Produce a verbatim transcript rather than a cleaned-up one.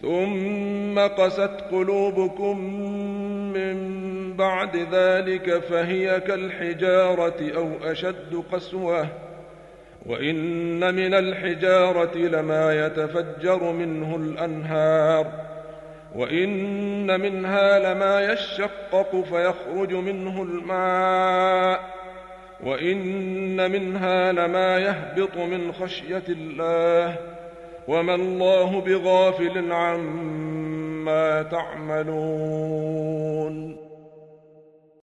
ثم قست قلوبكم من بعد ذلك فهي كالحجارة أو أشد قسوة وإن من الحجارة لما يتفجر منه الأنهار وإن منها لما يشقق فيخرج منه الماء وإن منها لما يهبط من خشية الله وما الله بغافل عما تعملون